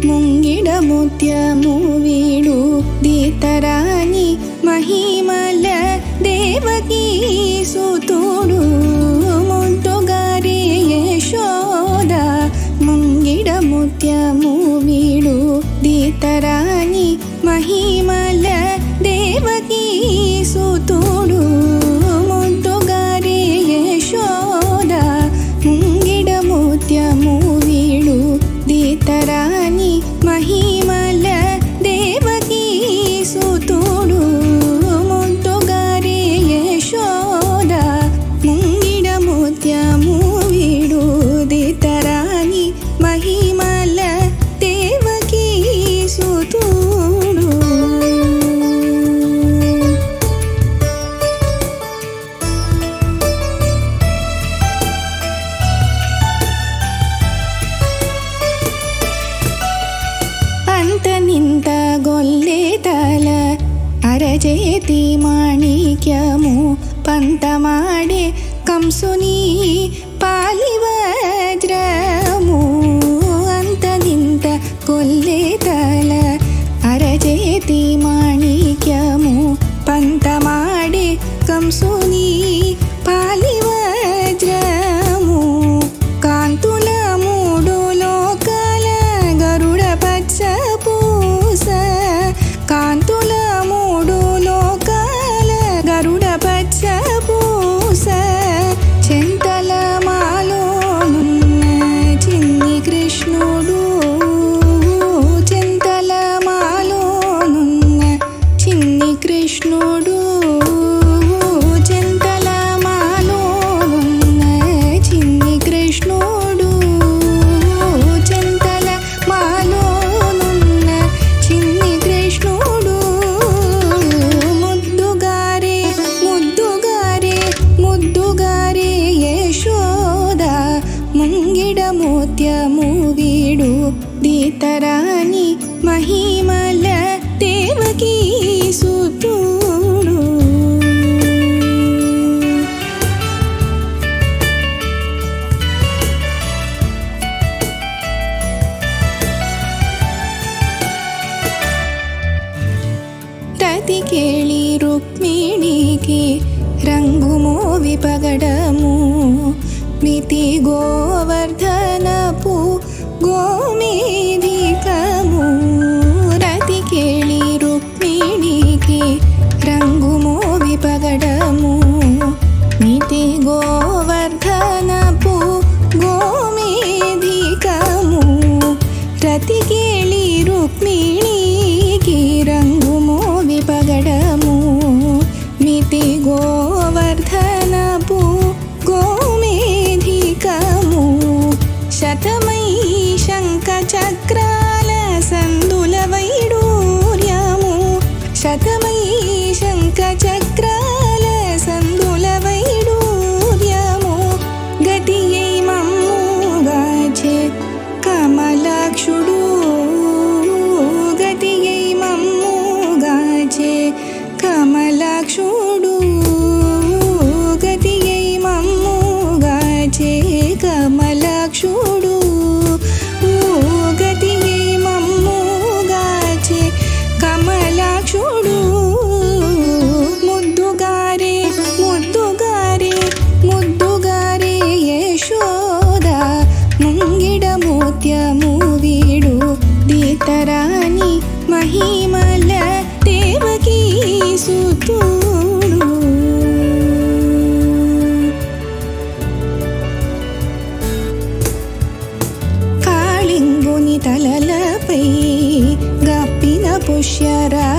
ముంగిడ ముత్యము వీడు దీతరాణి మహిమల దేవకీ సుతుడు ముద్దుగారే యశోద ముంగిడ ముత్యము వీడు దీతరాణి మహిమల దేవకీ సుతుడు ముద్దుగారే యశోద ముంగిడ ముత్యము వీడు దీతరాణి మహిమల దేవకీ సుతుడు ముద్దుగారే యశోద ముంగిడ ముత్యము వీడు దీతరాణి మహిమల దేవకీ సుతుడు. అంతనింత గొల్లెతల అరచేతి మాణిక్యము పంతమాడే కంసుని పాలివజ్రము అంతనింత గొల్లెతల అరచేతి మాణిక్యము పంతమాడే కంసుని పాలివజ్రము కాంతుల మూడు లోకాల గరుడ పచ్చ పూస కాంతుల మూడు లోకాల గరుడ పచ్చ పూస చింతల మాలోనున్న చిన్ని కృష్ణుడు చింతల మాలోనున్న చిన్ని కృష్ణుడు చింతల మాలోనున్న చిన్ని కృష్ణుడు చింతల మాలోనున్న చిన్ని కృష్ణుడు ముద్దుగారే ముద్దుగారే ముద్దుగారే యశోద ముంగిడ ముత్యము వీడు దీతరాణి మహిమల దేవకీ సుతుడు. రతి కేళి రుక్మిణికి రంగుమోవి పగడము మితి గోవర్ధనపు గోమేధికము రతి కేళి రుక్మిణికి రంగుమోవి పగడము మితి గోవర్ధనపు గోమేధికము రతి కేళి రుక్మిణికి రంగుమోవి పగడము మితి గోవర్ధనపు గోమేధికము శతమై శంఖ చక్రాల సందుల వైడూర్యము శతమై శంఖ చక్రాల సందుల వైడూర్యము గతియై మమ్ముగాచే కమలాక్షుడు గతియై మమ్ముగాచే కమలాక్షుడు గతియై మమ్ముగాచే కమలాక్షుడు గతియై మమ్ముగాచే కమలాక్షుడు ముద్దుగారే ముద్దుగారే ముద్దుగారే యశోద ముంగిడ ముత్యము వీడు దీతరాణి మహిమల దేవకీ సుతుడు. కాళింగుని తలలపై గప్పిన పుష్యరా